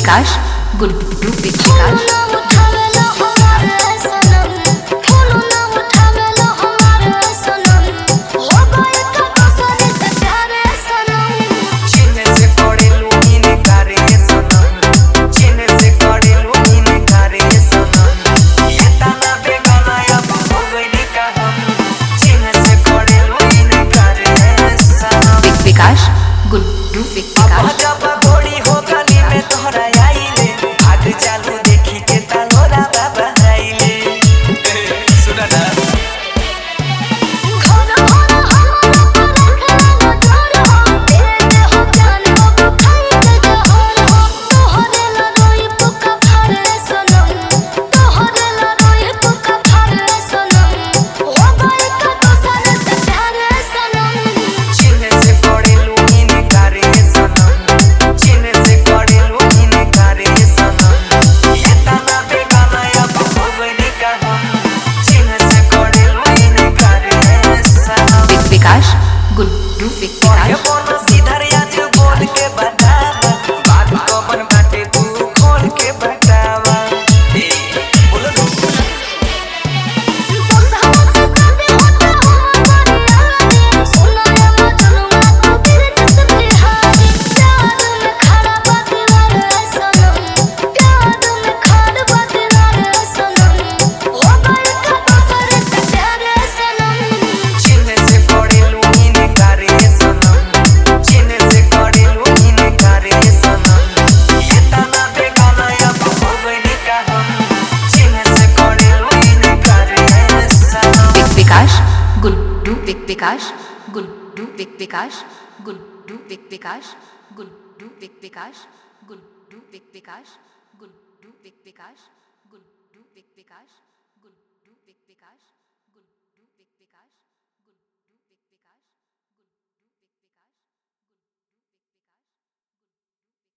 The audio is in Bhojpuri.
विकास गुड्डू विकास विकास गुड्डू विकास चालू देखी के तलोरा बाबा आइले सुना ना विकास गुड्डू विकास सीधर आज बोल के बता बात कौन बाटे तू खोल के बतावा बोलो विकास गुड्डू विकास गुड्डू विकास गुड्डू विकास गुड्डू विकास गुड्डू विकास गुड्डू विकास गुड्डू विकास गुड्डू विकास